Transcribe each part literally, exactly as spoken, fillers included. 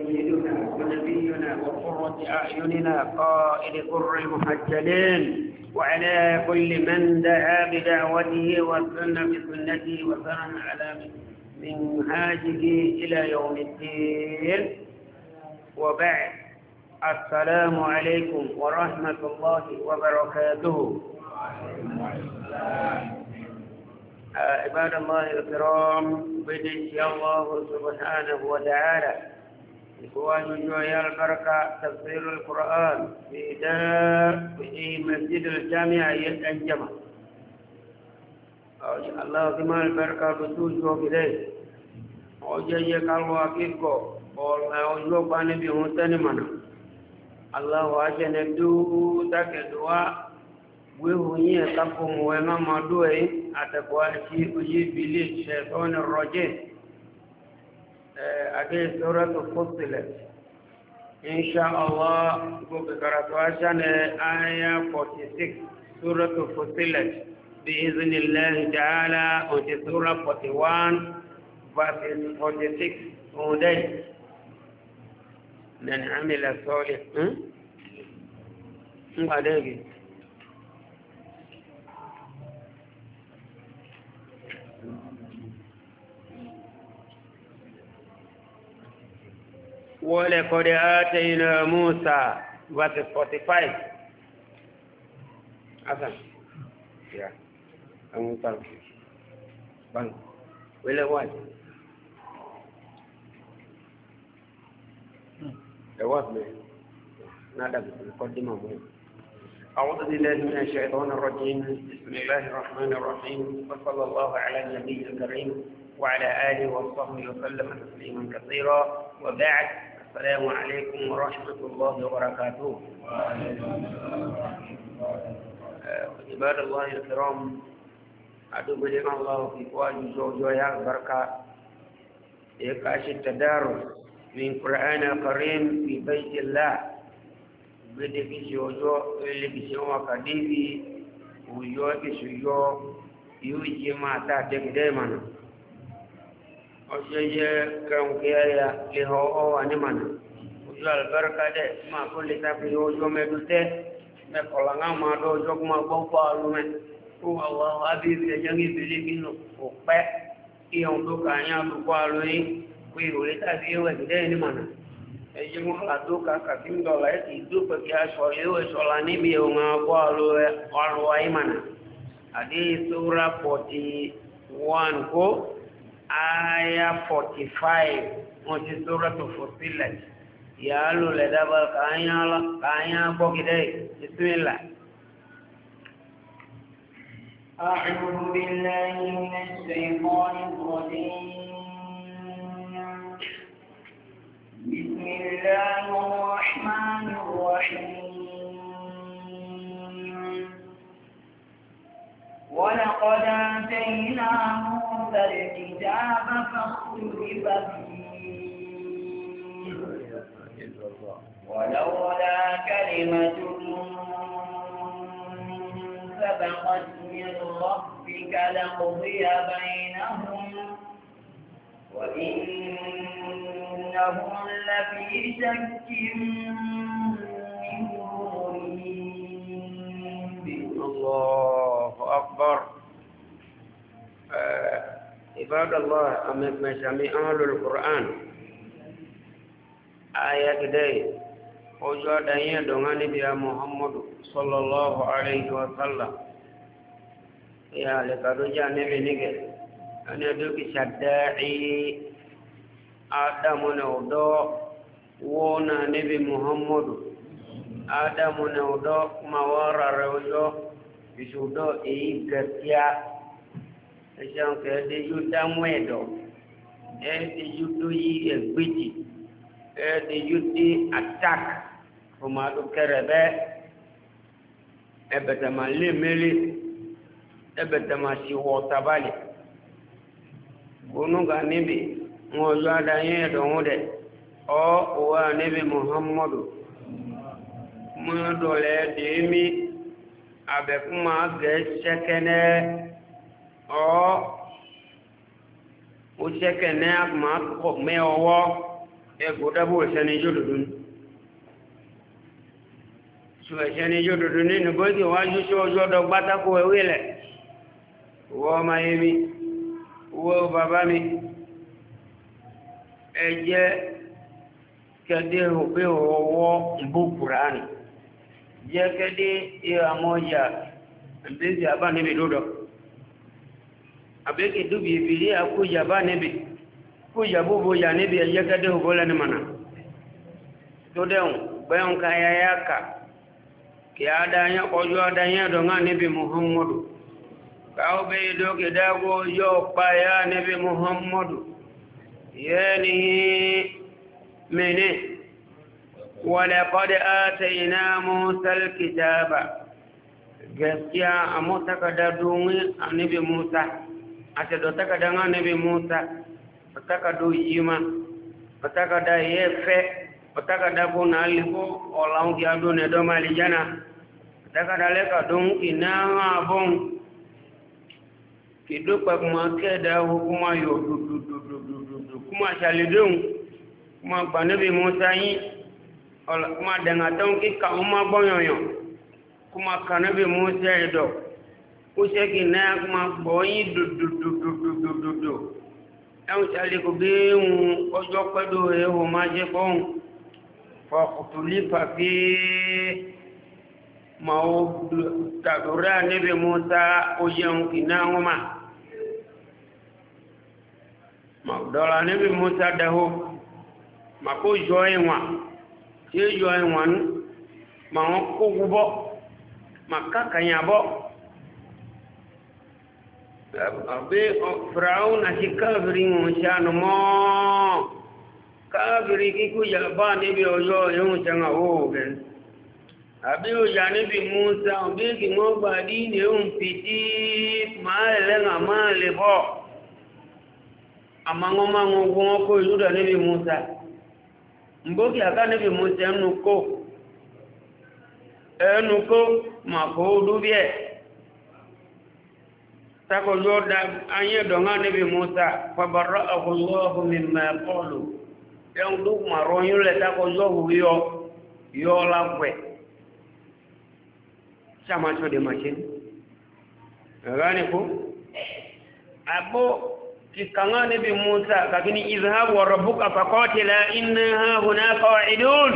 سيدنا ونبينا وقرة أعيننا قائد قر المحجلين وعلى كل من دعا بدعوته وسن بسنته وسلم على منهاجه إلى يوم الدين وبعد السلام عليكم ورحمة الله وبركاته. عباد الله الكرام، بدي الله سبحانه وتعالى إخوان جويا البركة تفسير القرآن في دار في مسجد الجامع الجمع. الله كما البركة بتوجه وكذا وجاي قالوا أكيدكو والله وجوه بني بيهونتني منا الله عشان دو تكدوا وهي تقوم وما مدوي أتقواشي ويبلي الشيطان الرجيم. أدي سورة فصلت إن شاء الله بقرأت عشان آية أربعة وستين سورة فصلت بإذن الله تعالى وفي سورة واحد وأربعين verse forty-six ودي من عمل صالح بعدين ولقد آتينا موسى verse forty-five أفهم يا أمو طلع بان ولا واحد جواب نادى بالمقدمة مهم. أعوذ بالله من الشيطان الرجيم. بسم الله الرحمن الرحيم وصلى الله على النبي الكريم وعلى آله وصحبه وسلم تسليما كثيرا وبعد. السلام عليكم ورحمة الله وبركاته. عباد الله الكرام، أدعو بلغ الله في قوانين زوجها البركة يكاش التدارس من قرآن الكريم في بيت الله بدك شوجو اللي بيسموا كديبي ويو بيسيو يوجي ما تاتك دائما أشياء كم كيايا له أو أنيمانا ويو البركة ده ما كل تابي يوجو مدوته مكولنا ما دوجو ما بوفالو من هو الله أبي يجاني بليكينو وقع يوم دو كانيا بوفالوي ويقول تابي يوجو ده أنيمانا ejimu aduka katim dola eti duka kia sholewe sholani biyo ngakwa alwa imana adi sura forty-one ko aya forty-five moti sura tufusilat ya alu ledaba kanya la kanya ko kidai bismillah. أعوذ بالله من الشيطان الرجيم. بسم الله الرحمن الرحيم. ولقد آتينا موسى الكتاب فاختلف فيه ولولا كلمة سبقت من ربك لقضي بينهم وإنهم لفي شك منه مريب. الله أكبر. عباد الله أمام جميع أهل القرآن آية دي وجود أن دعاني بها محمد صلى الله عليه وسلم يا لكادوجا نبي نيجي أنا دوكي شداعي آدم نودو ونا نبي محمد آدم نودو موارا روجو يسودو إيه كتيا إشان كده يودا مويدو إيه يودو يه بيجي إيه يودي أتاك فما دو كربة إيه بتما لملي إيه بتما سيوه تبالي Gunuga nibi moja da yin don de o wa nibi Muhammadu mu dole de mi abe kuma ge sekene o o sekene ma ko me owo ẹgbọ́dá bó ẹ̀ṣẹ́ni jódòdó ní ṣù ẹ̀ṣẹ́ni jódòdó ní nìgbókè wájú sí ọjọ́ ọdọ gbátákó ẹwé lẹ̀ wọ́ ọmọ yẹmi wọ́ bàbá mi ẹjẹ́ kẹ́dẹ́ òpé ọwọ́ ìbò kùránì jẹ́ kẹ́dẹ́ ìhàmọ́jà ìbéèsì àbá níbi lódọ̀ àbẹ́kẹ̀ dúbì ìfìrí àkójà bá níbi kójà bóbó yà níbi ẹjẹ́ kẹ́dẹ́ òbó lẹ́nu mọ̀nà tó dẹ̀hùn gbẹ́hùn ká yáyá kà kí adáyẹ́ ọjọ́ adáyẹ́ dọ̀ngá níbi muhammadu káwọ́ bẹ́ ìdókè dágó yóò páyá níbi muhammadu yẹ́ni mẹ́ni wàlẹ̀kọ́dẹ̀ àtẹ̀yìnà musal kìtàbà gaskiya a mutakada domin annabi musa a ta da takada annabi musa a takado yima a takada yefe a takada ko na aliko ọlọ́run kí a dó ní ẹ̀dọ́ máa lè jánà a takada lẹ́ka dún iná àbọ̀n kì dópa kuma kẹ́ẹ̀dá kuma yọ dùdùdùdùdùdù kuma ṣàlẹ̀dóhùn kuma gbà annabi musa yí kuma dẹ̀ngàtọ́ kíkà ọmọ gbọ́nyọ̀nyọ̀ kuma kanabi musa edo useki na kuma boyi dududududududu ẹun sáré kò bí ń ọjọ́ pẹ́dọ̀ ẹ̀hùn máa jẹ́ fọ́n fọ́kùtùlí pàfí ma ó tàdúrà níbi musa ó jẹun kì náà wọ́n máa ma dọ́la níbi musa dáhó ma kó yọ ẹ̀wọ̀n tí ó yọ ẹ̀wọ̀n ma wọ́n kó gúbọ́ maka kanyabo abe Firaun asi kafiri ngonsano mo kafiri kiku yaba nibi oyo yun changa oge abe o ya nibi Musa obe ki mo gba di ne un piti ma le nga ma le bo amango mango go ko yuda nibi Musa mboki aka nibi Musa nuko ẹnukó màkó dúbí ẹ̀ takọjọ́ da ayẹ́dọ̀ngá níbi musa fàbàrá àkọlọ́hùn mímọ̀ ẹ̀kọ́lù ẹun tó màrọ̀ yúnlẹ̀ takọjọ́ yọ yọ lápẹ̀ sàmàtò dè màṣín ẹ̀ránìkó àbó kìkàngá níbi musa kàkíní ìzhábù wọ̀rọ̀bùkà fàkọ́tìlá iná hùnà kọ́ ìdún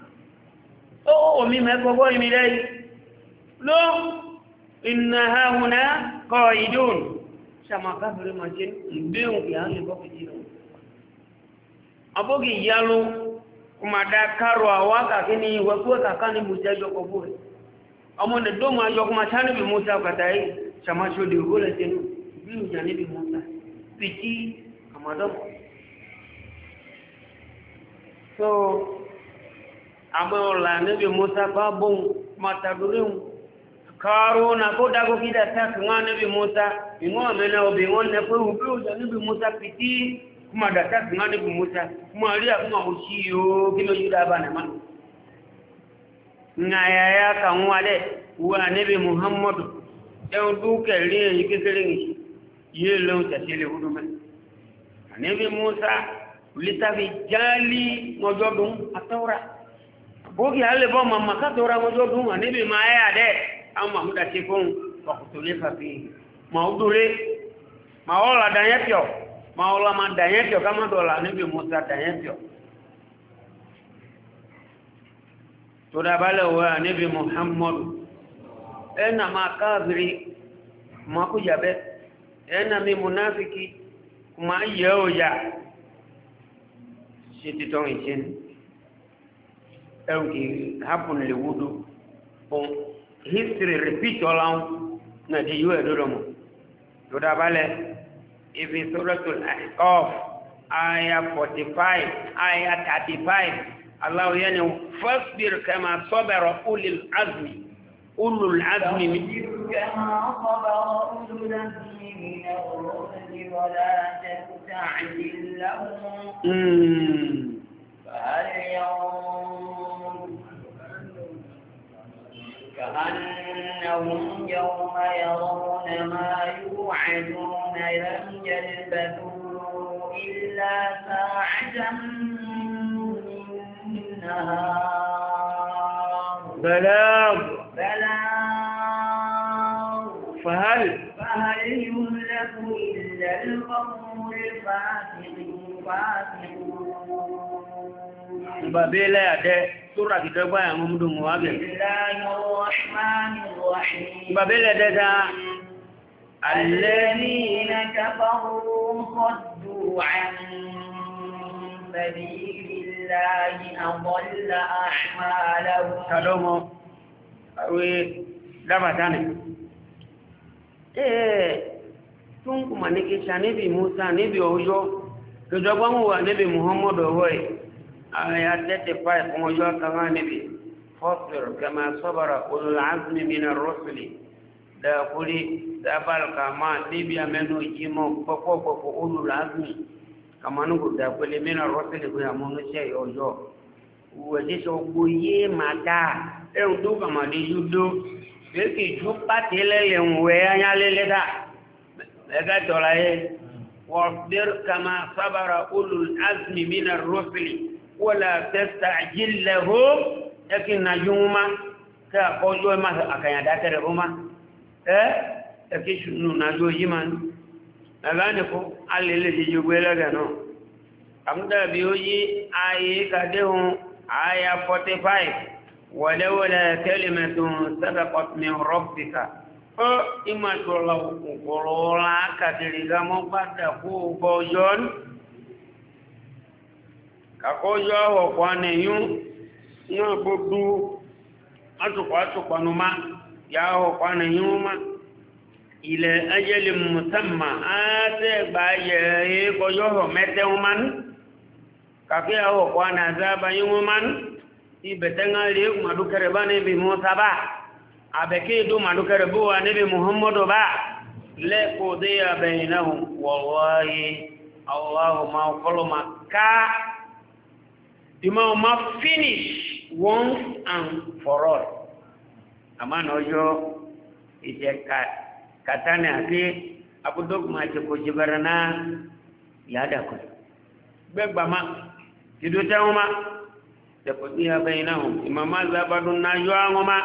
ó mi mẹ́kọ̀ọ́gbọ́ ìmì lẹ́yìn ló iná hàhùnà kọ ìdún sàmà káfìrí ma ṣe ìgbéhùn kì á lè bọ́kì jí lọ abókì ìyálò kò máa dá kárò àwọ́ kàkí ní ìwẹ̀ kúrò kàkà ní mú jẹ́jọ́ kọ̀bú rẹ̀ ọmọ nì dó máa yọ kó máa sáà níbi mọ́ta kàtà yìí sàmà ṣòdì òkú lẹ̀ tẹ́lú ìgbéhùn jà níbi mọ́ta pìtì àmàdọ́mọ̀ so àmọ́ ọ̀la níbi musa bá bóun matadurin karo na kó dágó kí dá sáà kìí wọ́n níbi musa ìwọ́n àmẹ́nà obì wọ́n ní pé òbí òjò níbi musa pìtí kúmà dá sáà kìí wọ́n níbi musa kúmà rí àkúmà òṣì yóò kí ló yí dábà nà máa ngayaya kan wálẹ̀ wà níbi muhammadu ẹun dúkẹ̀ rí èyí kékeré nìṣí yé lóun tẹ̀sílẹ̀ hudu mẹ́ níbi musa lítàfi jáálí mọ́jọ́dún àtọ́ra bókì alẹ́ bọ́ ma maka tóra mọ́jọ́ dún wà níbi ma ẹ́ àdẹ́ àwọn mahmuda ti fún ọkùtòlé fàfí ma ó dúré ma ó la dànyẹ́ pìọ̀ ma ó la ma dànyẹ́ pìọ̀ ká má dọ̀la níbi musa dànyẹ́ pìọ̀ tó dábálẹ̀ wà níbi muhammadu ẹ̀nà ma káàbìrì ma kú jàbẹ́ ẹ̀nà mi munafiki ma yẹ òjà ṣe títọ́ ìṣẹ́ni ẹ̀rùn kì happen lè wúdú fún history repeat ọláhun náà di yíò ẹ̀dọ́dọ̀ mọ̀ tó dábálẹ̀ ibi suratul Ahqaf aya forty-five aya thirty-five aláwọ̀ yẹn ni fasbir kama sabara ulul azmi ulul azmi mi فهل ينظر كأنهم يوم يرون ما يوعدون لم يلبثوا إلا ساعة النهار بلاغ بلاغ فهل فهل يهلك إلا القوم الفاسقون بابيلا ده سورة كتابة يا محمد موابي بسم الله الرحمن الرحيم بابيلا ده الذين كفروا صدوا عن سبيل الله أضل أعمالهم كلامه أوي دابا تاني إيه تونكو مانيكي شانبي موسى نبي أوجو كجوابه هو نبي محمد هوي آيات thirty-five موجو كمان نبي فاصبر كما صبر أولو العزم من الرسل da kuli da balka ma libya menu jimo koko koko ulu lazmi kama nungu da kuli mina rosili kuya munu che yoyo uwe so buye mata e undu kama di yudo beki jupa telele unwe anya lele da ega tola e wasbir kama sabara ulul azmi min ar-rusuli wala tastajil lahum lakin najuma ka kojo ma akanya dakare roma eh eki shunu na do yiman agane ko alele ji jogwela gano amda biyoji ayi kadehun aya forty-five wala wala kalimatun sabaqat min rabbika o imma tola kolola kadiriga mo pada ku bojon kakojo wo kwane yun yo bodu atuko atuko numa yao kwana nyuma ile ajali musamma ate baye ko yoho meteuman kake ao kwana azaba yuman ibetanga le madukare bane bi Musa ba abeke do madukare bo anabi Muhammadu ba le ko dia bainahum wallahi Allahumma qulma ka imam ma finish once and for all amana ojo ije katane ake abudok ma che ko jibarana yada ko begba ma tido tawma de ko dia bainahum imama zabadun na yuangoma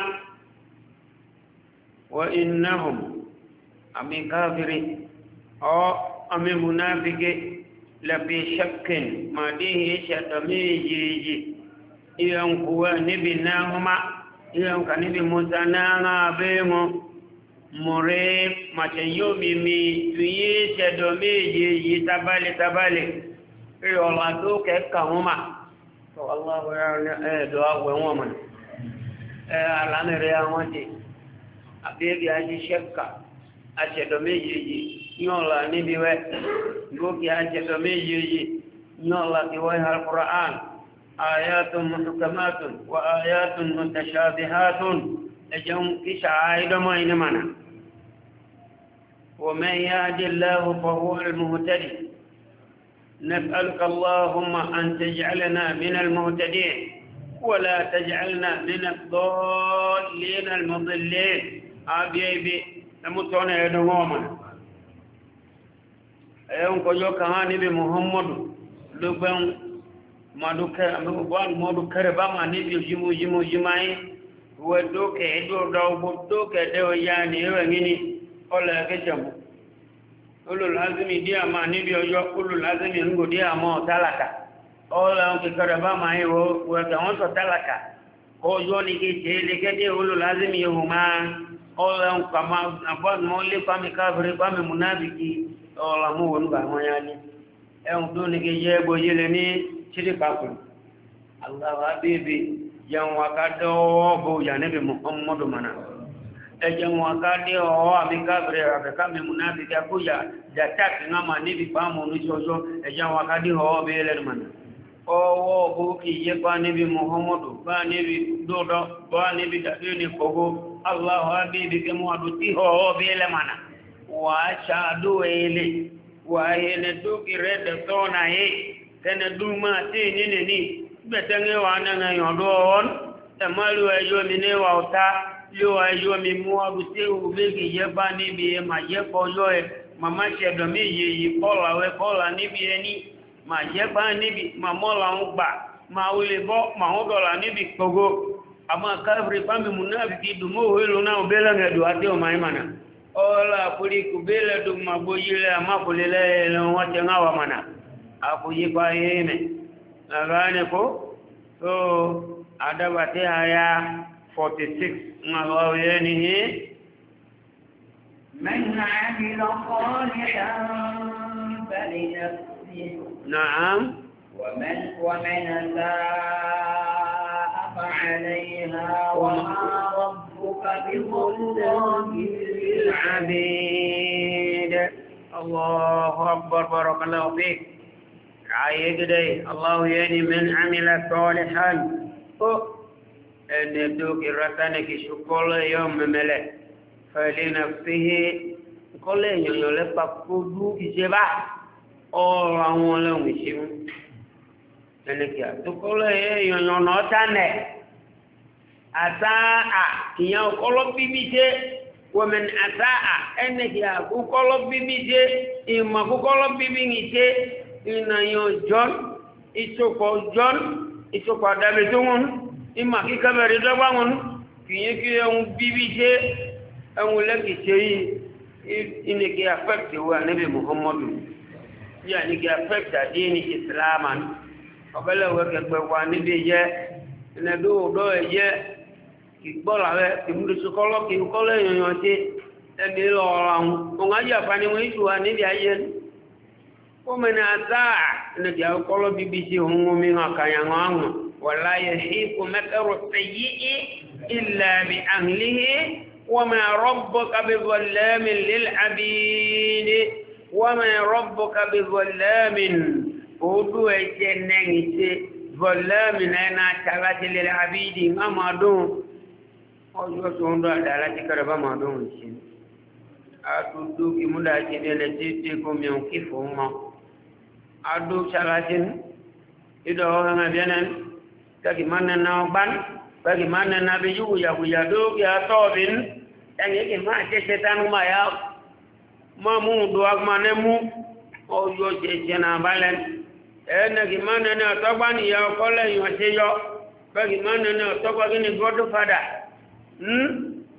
wa innahum ami kafiri o ami munafiki la bi shakkin ma dihi shatamiji iyan kuwa nibinahuma iyan kanibi Musa na bengo more macheyo mimi tuye chedo meje yitabale tabale e ola do ke kauma to Allah ya eh do awe won man eh ala ne re awon ti abegi aji shekka a chedo meje yola ni biwe ngoki a chedo meje yola ki wa al-Qur'an ayatun muhkamatun wa ayatun mutashabihatun ejum kisaido mo ina mana wa man yahdi Allah fa huwa al-muhtadi nas'aluka Allahumma an taj'alna min al-muhtadin wa la taj'alna min ad-dallin al-mudillin abibi amutona edo ngoma ayon ko yo kan ni bi Muhammadu lugban maduka amban modu kare ba ma ni bi jimu jimu jimai wedo ke do do bodo ke de o ya ni e ngini ola ke jamu ulul azmi dia ma ni bi ojo ulul azmi ngo dia mo talaka ola ke kare ba ma e wo we ga on to talaka ko yo ni ke jele ke de ulul azmi huma ola kama abon mo le pa mi kafiri pa mi munafiki ola mo wonu ga mo ya ni e on do ni ke je bo yele ni shirika ku Allah habibi yan wakado bo ya nabi Muhammadu mana e jan wakade o ami kabre abe kame munafiki akuya jatak ngama nibi pamo nujojo e jan wakade o be le mana o wo bo ki ye pa nabi Muhammadu ba nabi dodo ba nabi dadini kogo Allah habibi ke mu aduti ho be le mana wa shadu ele wa ele duki red tona he tene duma ti nini ni betenge wana na yodon e malu ayo mi ne wa uta yo ayo mi mu abute ubegi je ba ni bi ma je ko yo e mama se do mi yi yi kola we kola ni bi eni ma je ba ni bi ma mo la un gba ma wile bo ma hodola ni bi kogo ama kafiri pambi munafiki dumo hilo na ubela ngedo ate o maimana ola kuli kubela du maboyile ama kulele no wate ngawa mana akujipa yene nagane ko so adabate haya forty-six ngawa yeni hi من عمل صالحا فلنفسه نعم ومن ومن أساء فعليها وما ربك بظلام للعبيد الله أكبر بارك الله فيك عايق دي الله يعني من عمل صالحا أن يدوك الرسانك شكول يوم ملك فلنفسه كل يوم يلقى كدوك جبا ọ̀rọ̀ àwọn ọlọ́run ìṣẹ́mú ẹnìkì àtúkọ́lọ́ èèyàn ọ̀nà ọ̀tánẹ̀ àtàà ìyàn ọkọ́lọ́ bíbí jẹ́ wọ́mẹ̀n àtàà ẹnìkì àkúkọ́lọ́ bíbí jẹ́ ìmọ̀ àkúkọ́lọ́ bíbí ní jẹ́ ìnàyàn john ìṣòkò john ìṣòkò àdàbẹ̀ tó wọn ìmọ̀ àkíkẹ́bẹ̀rẹ̀ dọ́gbà wọn kìí kí ẹun bíbí jẹ́ ẹun lẹ́kì ṣe yìí ìnìkì àfẹ́kì wà níbi muhammadu yani ki affect dini islaman obele weke gbe wa ni bi je ne do do je ki gbola we ki mu sukolo ki ko le yan ti ẹni lọ́ọ̀rọ̀ àwọn ohun ajé àfáàní wọn ìṣù wa níbi ayé ó mẹ́ni àtàà ẹnìkì àkọ́lọ́ bíbí sí ohun omi àkàyàwó àwọn wọ̀lá yẹ sí kò mẹ́kẹ́rù tẹ̀yí ilẹ̀ bí àhìlíhì wọ́n mẹ́ rọ́bọ̀ kábí zọlẹ́mì lílàbíní wọ́n mẹ́ rọ́bọ̀ kábí zọlẹ́mì odú ẹ̀jẹ̀ nẹ́yìn sí zọlẹ́mì náà tàbátí lílàbíní má máa dùn ọjọ́ tó ń dọ̀ àdá láti kẹrẹ bá máa dùn sí adudu kimuda chidele titi kumyo kifo mo adu chalatin ido hanga bianan kaki manna na ban kaki manna na biju ya kuya do ya tobin yangi ki ma che setan ma ya ma mu do ak manemu o yo che chena balen ene ki manna na tobani ya kole yo che yo kaki manna na tobani ni godfather hm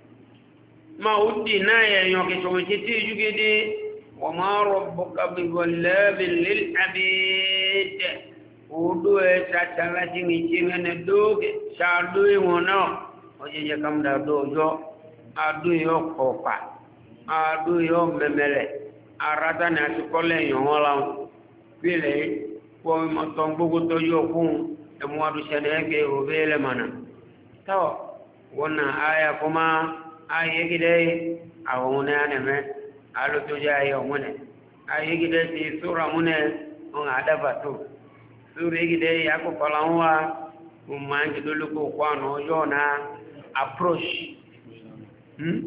ma udi naye yoke chomechiti jugede wa ma rabbuka bi dhallabil lil abid udu eta chala jingi chingene doge chadu wono oje je kamda dojo adu yo kopa adu yo memele arata na tukole yola bile ko mo ton bugu to yo kun e mo adu seneke obele mana to wona aya kuma aye gide awone aneme alo to jaye omune aye gide ti sura mune on adaba to sura gide yako palawa umangi duluko kwano yona approach hm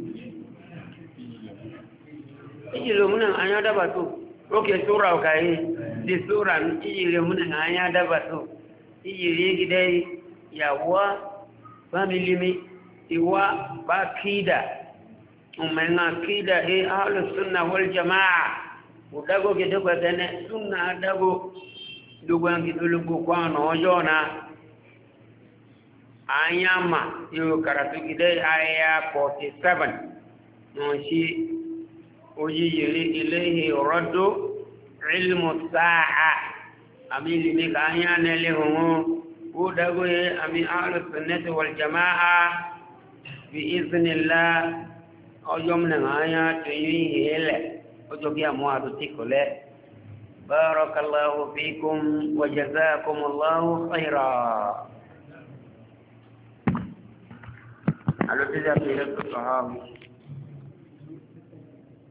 ijilo mune anya adaba to okay sura kai di sura ijilo mune anya adaba to ijili gide yawa family mi iwa bakida umenga kida e ahlus sunna wal jamaa udago kidogo tena sunna adago dugo ngidulugo kwano ojona ayama yo karatu kidai aya forty-seven noshi oji yiri ilayhi raddu ilmu saa amili ni kanya nele homo udago e ami ahlus sunnah wal jamaa بإذن الله أجمعنا معايا تيجي هلا أجمع موعدتك له بارك الله فيكم وجزاكم الله خيرا على تجارة الصحابة